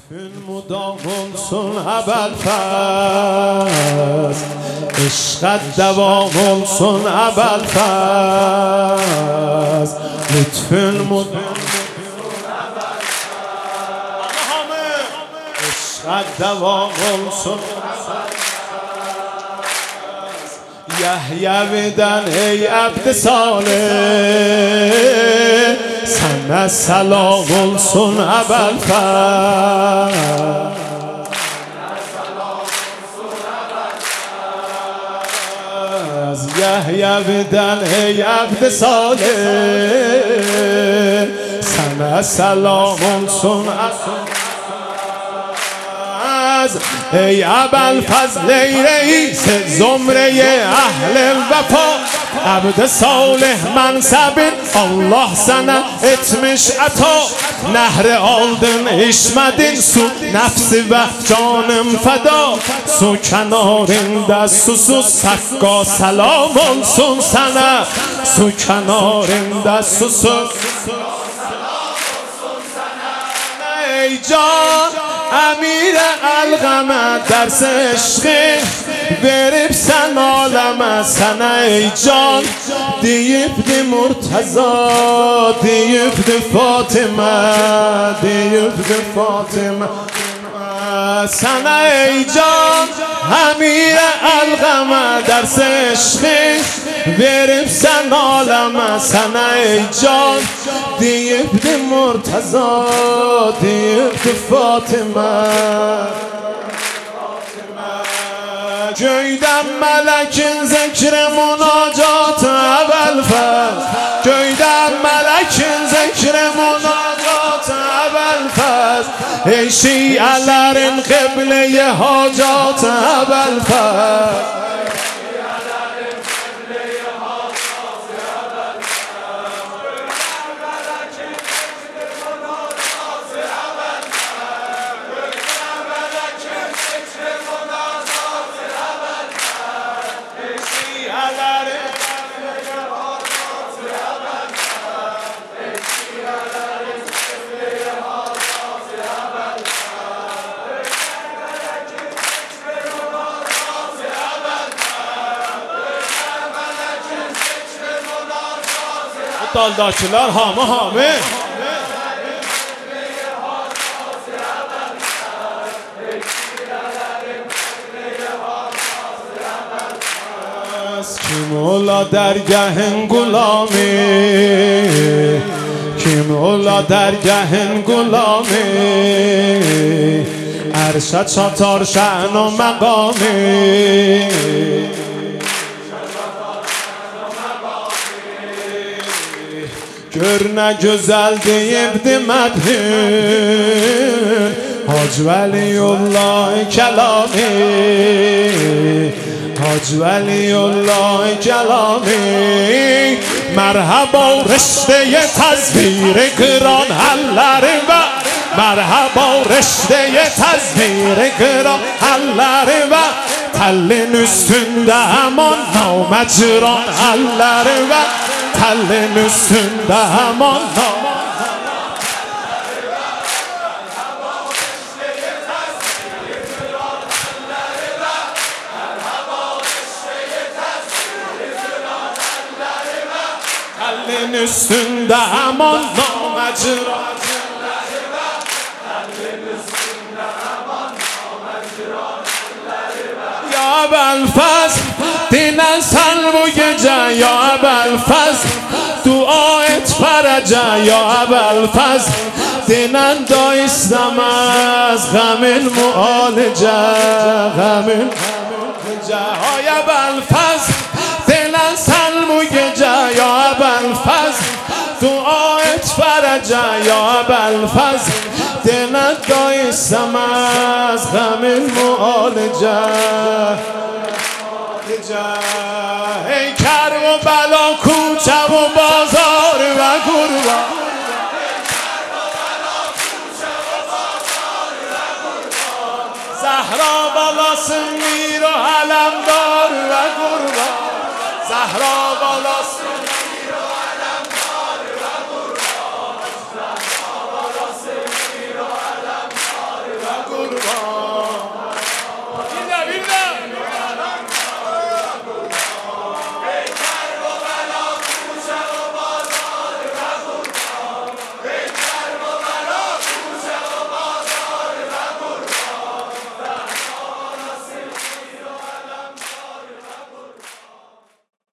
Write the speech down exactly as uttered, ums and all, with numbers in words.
مدام سن ابوالفضل عشقت دوام سن ابوالفضل لطف مدام عشقت دوام سن یحیی بدن ای عبد صالح سنه سلام سن ابوالفضل یحیی بدن ای عبد صالح سنه سلام سن ای ابوالفضل ای رئیس زمره اهل الوفا عبد صالح منصب الله سنه اتمش عطا نهر آلدن اشمدین سو نفس و جانم فدا سو کنارین دست سو سکا سلام سن سنه سو کنارین دست سو ای جان امیر القمه درس عشق برب سن عالم سنه ای جان دیب دی مرتضا دیب دی فاطمه دیب دی فاطمه سنه ای جان امیر القمه درس عشق برب سن عالم سنه ای جان دیب دی مرتضا دیب دی فاطمه جویدم ملکین ذکر مناجات ابوالفضل جویدم ملکین ذکر مناجات ابوالفضل ای شیعه‌لرین قبله حاجات ابوالفضل Daldakiler hamı hamı Kim ola dergahın gulami Kim ola dergahın gulami Erşad çatar şen و مقامی Gör ne güzel deyip demedin Hac Veliyullah kelami Hac Veliyullah kelami Merhaba rişte tezvir kıran halleri ve Merhaba rişte tezvir kıran halleri ve Tellin üstünde hemen namecran halleri ve Tellin üstünde hemen Tellin üstünde hemen namecran Ya Ebelfazl dinen sen bu gece Ya Ebelfazl dua et فرجه یا ابوالفضل دینن دا اسtemez غمین معالجه غمین معالجه های ابوالفضل دینن سلم و گجه یا ابوالفضل دعا et فرجه یا ابوالفضل دینن دا اسtemez غمین معالجه ای کرم و بلا کوچه و بازار و گربه زهرا بالاسın میر و علمدار و گربه زهرا بالاسın